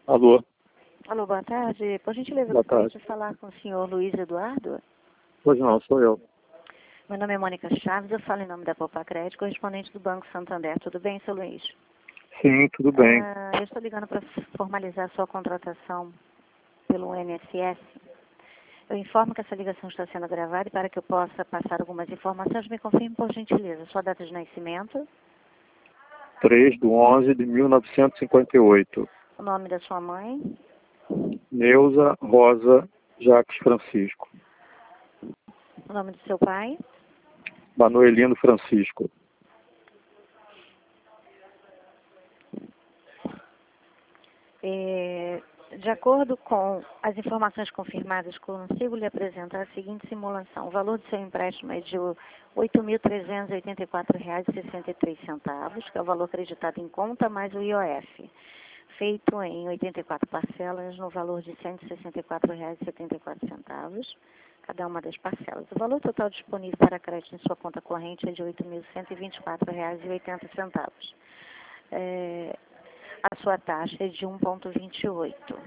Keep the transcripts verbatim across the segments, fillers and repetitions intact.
Alô, Alô, boa tarde. Por gentileza, boa gostaria tarde. de falar com o senhor Luiz Eduardo. Pois não, sou eu. Meu nome é Mônica Chaves, eu falo em nome da Poupa Crédito, correspondente do Banco Santander. Tudo bem, seu Luiz? Sim, tudo bem. Ah, eu estou ligando para formalizar sua contratação pelo I N S S. Eu informo que essa ligação está sendo gravada e para que eu possa passar algumas informações, me confirme, por gentileza, sua data de nascimento, três de onze de mil novecentos e cinquenta e oito. o nome da sua mãe, Neuza Rosa Jacques Francisco. o nome do seu pai, Manuelino Francisco. É, de acordo com as informações confirmadas, consigo lhe apresentar a seguinte simulação. O valor do seu empréstimo é de oito mil trezentos e oitenta e quatro reais e sessenta e três centavos, que é o valor acreditado em conta, mais o I O F, feito em oitenta e quatro parcelas no valor de cento e sessenta e quatro reais e setenta e quatro centavos, cada uma das parcelas. O valor total disponível para crédito em sua conta corrente é de oito mil cento e vinte e quatro reais e oitenta centavos. É, a sua taxa é de um vírgula vinte e oito.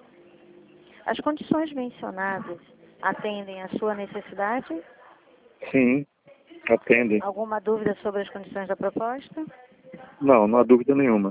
As condições mencionadas atendem à sua necessidade? Sim, atendem. Alguma dúvida sobre as condições da proposta? Não, não há dúvida nenhuma.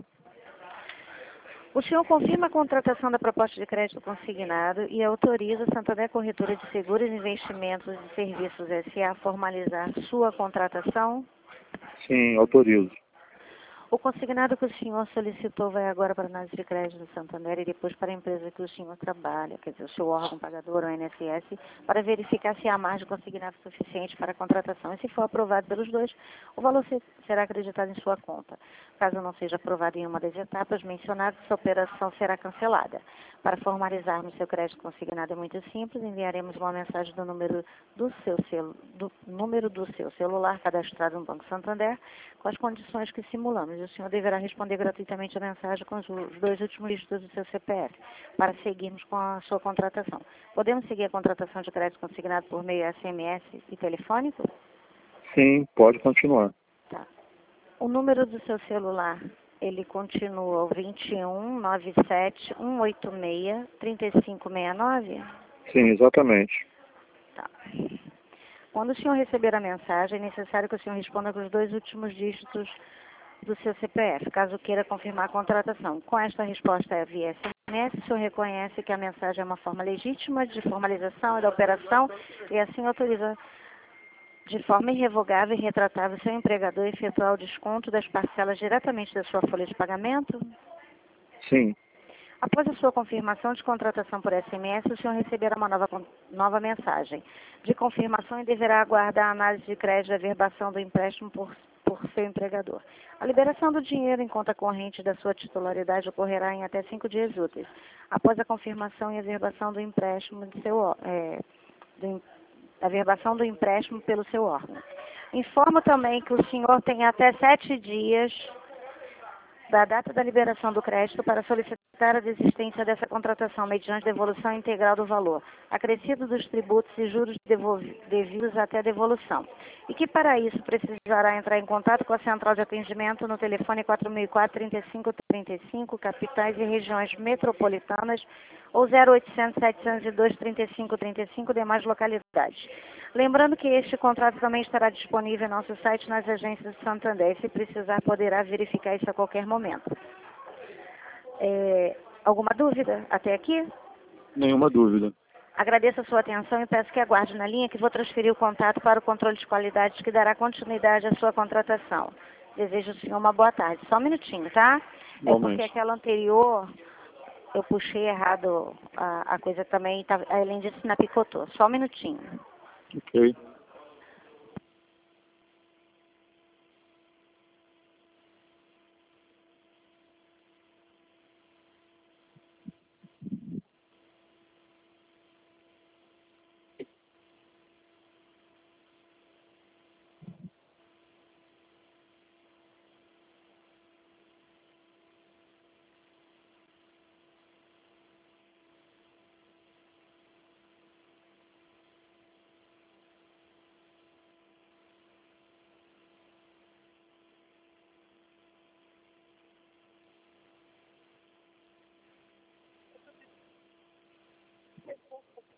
O senhor confirma a contratação da proposta de crédito consignado e autoriza a Santander Corretora de Seguros, Investimentos e Serviços S A a formalizar sua contratação? Sim, autorizo. O consignado que o senhor solicitou vai agora para a análise de crédito do Santander e depois para a empresa que o senhor trabalha, quer dizer, o seu órgão pagador, o I N S S, para verificar se há margem consignada suficiente para a contratação. E se for aprovado pelos dois, o valor se- será acreditado em sua conta. Caso não seja aprovado em uma das etapas mencionadas, essa operação será cancelada. Para formalizarmos seu crédito consignado é muito simples, enviaremos uma mensagem do número do seu, celu, do número do seu celular cadastrado no Banco Santander com as condições que simulamos. E o senhor deverá responder gratuitamente a mensagem com os os dois últimos dígitos do seu C P F para seguirmos com a sua contratação. Podemos seguir a contratação de crédito consignado por meio S M S e telefônico? Sim, pode continuar. Tá. O número do seu celular, ele continua o vinte e um, nove sete, cento e oitenta e seis, trinta e cinco sessenta e nove? Sim, exatamente. Tá. Quando o senhor receber a mensagem, é necessário que o senhor responda com os dois últimos dígitos do seu C P F, caso queira confirmar a contratação. Com esta resposta via S M S, o senhor reconhece que a mensagem é uma forma legítima de formalização da operação e assim autoriza de forma irrevogável e retratável seu empregador efetuar o desconto das parcelas diretamente da sua folha de pagamento? Sim, Após a sua confirmação de contratação por S M S, o senhor receberá uma nova, con- nova mensagem de confirmação e deverá aguardar a análise de crédito e averbação do empréstimo por, por seu empregador. A liberação do dinheiro em conta corrente da sua titularidade ocorrerá em até cinco dias úteis, após a confirmação e averbação do empréstimo de seu, ó- é, do em- averbação do empréstimo pelo seu órgão. Informo também que o senhor tem até sete dias da data da liberação do crédito para solicitar a desistência dessa contratação mediante devolução integral do valor, acrescido dos tributos e juros devolvi- devidos até a devolução. E que para isso precisará entrar em contato com a central de atendimento no telefone quatro mil e quatro, trinta e cinco trinta e cinco, capitais e regiões metropolitanas, ou zero oitocentos, setecentos e dois, trinta e cinco trinta e cinco, demais localidades. Lembrando que este contrato também estará disponível em nosso site nas agências de Santander. E se precisar, poderá verificar isso a qualquer momento. É, alguma dúvida até aqui? nenhuma dúvida. Agradeço a sua atenção e peço que aguarde na linha que vou transferir o contato para o controle de qualidade que dará continuidade à sua contratação. Desejo ao senhor uma boa tarde. Só um minutinho, tá? É porque Igualmente. aquela anterior eu puxei errado a, a coisa também, tá, além disso, na picotou. Só um minutinho. Ok.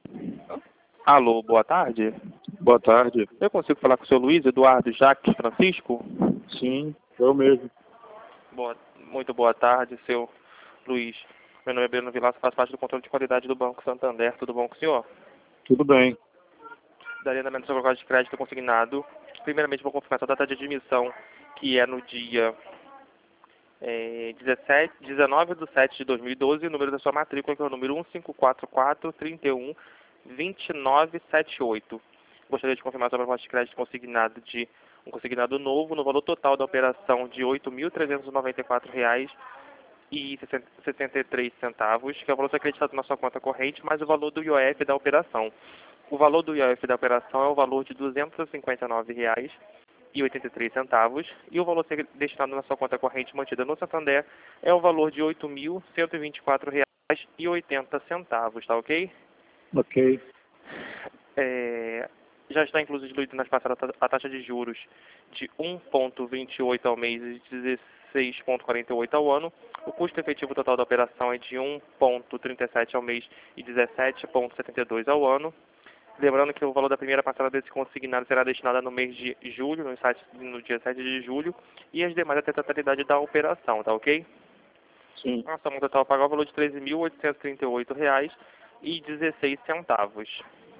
Alô, boa tarde. Boa tarde. Eu consigo falar com o seu Luiz Eduardo Jacques Francisco? Sim, eu mesmo. Boa, muito boa tarde, seu Luiz. Meu nome é Breno Vilaça, faço parte do controle de qualidade do Banco Santander. Tudo bom com o senhor? Tudo bem. Daria andamento do seu contrato de crédito consignado. Primeiramente, vou confirmar sua data de admissão, que é no dia é, dezessete, dezenove de sete de dois mil e doze, e o número da sua matrícula, que é o número um cinco quatro quatro, três um, dois nove sete oito. Gostaria de confirmar sua proposta de crédito consignado de um consignado novo, no valor total da operação de oito mil trezentos e noventa e quatro reais e sessenta e três centavos, que é o valor acreditado na sua conta corrente, mais o valor do I O F da operação. O valor do I O F da operação é o valor de duzentos e cinquenta e nove reais e oitenta e três centavos, e o valor destinado na sua conta corrente mantida no Santander é o valor de oito mil cento e vinte e quatro reais e oitenta centavos, tá ok? Ok. É, já está incluso diluído nas parcelas a taxa de juros de um vírgula vinte e oito ao mês e dezesseis vírgula quarenta e oito ao ano. O custo efetivo total da operação é de um vírgula trinta e sete ao mês e dezessete vírgula setenta e dois ao ano. Lembrando que o valor da primeira parcela desse consignado será destinada no mês de julho, no, site, no dia sete de julho, e as demais até a totalidade da operação, tá ok? Sim. A soma total a pagar o valor de treze mil oitocentos e trinta e oito reais e dezesseis centavos.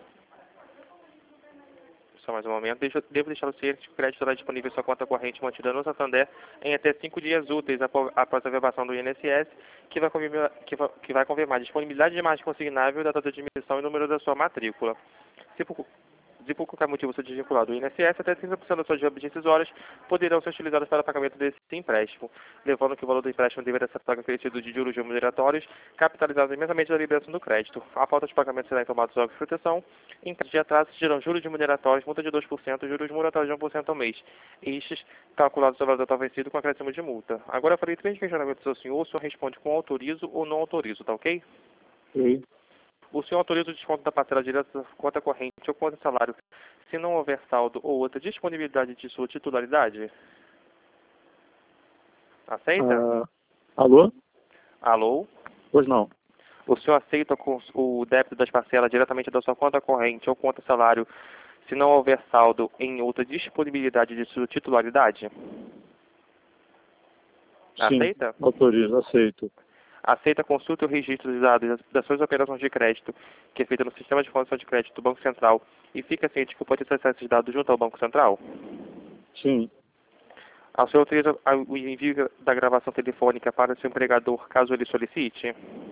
Só mais um momento. Deixa, devo deixar o ciente que o crédito estará disponível em sua conta corrente mantida no Santander em até cinco dias úteis após, após a verbação do I N S S, que vai, confirmar, que, vai, que vai confirmar a disponibilidade de imagem consignável, data de admissão e número da sua matrícula. Se por, se por qualquer motivo você desvincular do I N S S, até trinta por cento das suas verbas decisórias poderão ser utilizadas para pagamento desse empréstimo, levando que o valor do empréstimo deverá ser pago acrescido de juros remuneratórios, capitalizados imensamente da liberação do crédito. A falta de pagamento será informado dos órgãos de proteção. Em caso de atraso, serão juros remuneratórios, multa de dois por cento, juros moratórios de um por cento ao mês. Estes calculados sobre o valor total vencido com acréscimo de multa. Agora eu farei três questionamentos ao senhor. O senhor responde com autorizo ou não autorizo, tá ok? Ok. O senhor autoriza o desconto da parcela direta da conta corrente ou conta salário, se não houver saldo ou outra disponibilidade de sua titularidade? Aceita? Ah, alô? Alô? Pois não. O senhor aceita o débito das parcelas diretamente da sua conta corrente ou conta salário, se não houver saldo em outra disponibilidade de sua titularidade? Aceita? Sim, autorizo, aceito. Aceita a consulta e o registro dos dados das, das suas operações de crédito, que é feita no Sistema de Informação de Crédito do Banco Central, e fica ciente que pode acessar esses dados junto ao Banco Central? Sim. O senhor autoriza o envio da gravação telefônica para o seu empregador, caso ele solicite?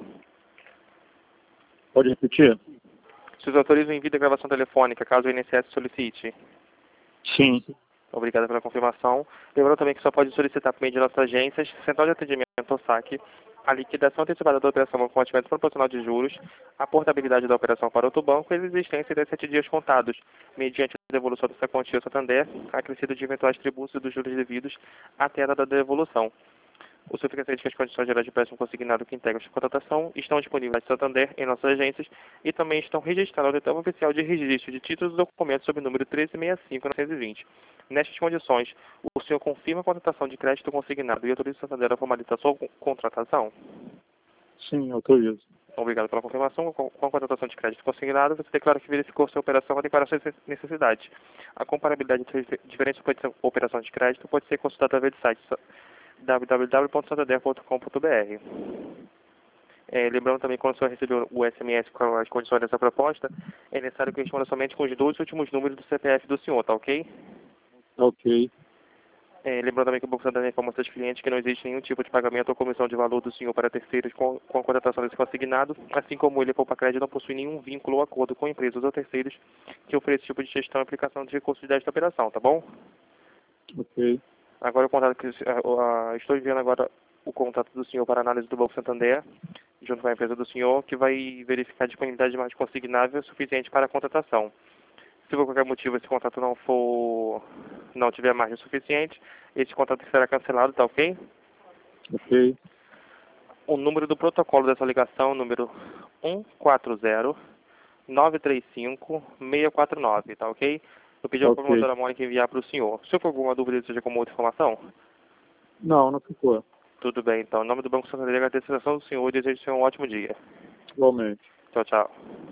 Pode repetir? O senhor autoriza o envio da gravação telefônica, caso o I N S S solicite? Sim. Obrigado pela confirmação. Lembrando também que só pode solicitar por meio de nossas agências, Central de Atendimento ou S A C, a liquidação antecipada da operação com combatimento proporcional de juros, a portabilidade da operação para outro banco e a existência de sete dias contados, mediante a devolução dessa quantia ao Santander, acrescido de eventuais tributos e dos juros devidos até a data da devolução. O senhor fica ciente que as condições gerais de empréstimo consignado que integram esta contratação estão disponíveis no Santander em nossas agências e também estão registradas no Letão Oficial de Registro de Títulos e Documentos sob o número treze sessenta e cinco novecentos e vinte. Nestas condições, o senhor confirma a contratação de crédito consignado e autoriza o Santander a formalizar a sua contratação? Sim, autorizo. Obrigado pela confirmação. Com a contratação de crédito consignado, você declara que verificou sua operação e para suas necessidades. A comparabilidade entre diferentes operações de crédito pode ser consultada através do site w w w ponto santander ponto com ponto b r. É, lembrando também que quando o senhor recebeu o S M S com as condições dessa proposta, é necessário que responda somente com os dois últimos números do C P F do senhor, tá ok? Ok. É, lembrando também que o Banco Santander informa aos seus clientes que não existe nenhum tipo de pagamento ou comissão de valor do senhor para terceiros com, com a contratação desse consignado, assim como ele, Poupa Crédito, não possui nenhum vínculo ou acordo com empresas ou terceiros que ofereçam esse tipo de gestão e aplicação de recursos desta operação, tá bom? Ok. Agora o contato que uh, uh, estou enviando agora o contato do senhor para análise do Banco Santander, junto com a empresa do senhor, que vai verificar a disponibilidade de margem consignável suficiente para a contratação. Se por qualquer motivo esse contrato não for, não tiver margem suficiente, esse contrato será cancelado, tá ok? Ok. O número do protocolo dessa ligação é o número um quatro zero, nove três cinco, seis quatro nove, tá ok? Eu pedi ao Ok. promotora Mônica enviar para o senhor. Se for alguma dúvida, seja com outra informação? Não, não ficou. Tudo bem, então. Em nome do Banco Santander, agradeço a atenção do senhor e desejo o senhor um ótimo dia. Igualmente. Tchau, tchau.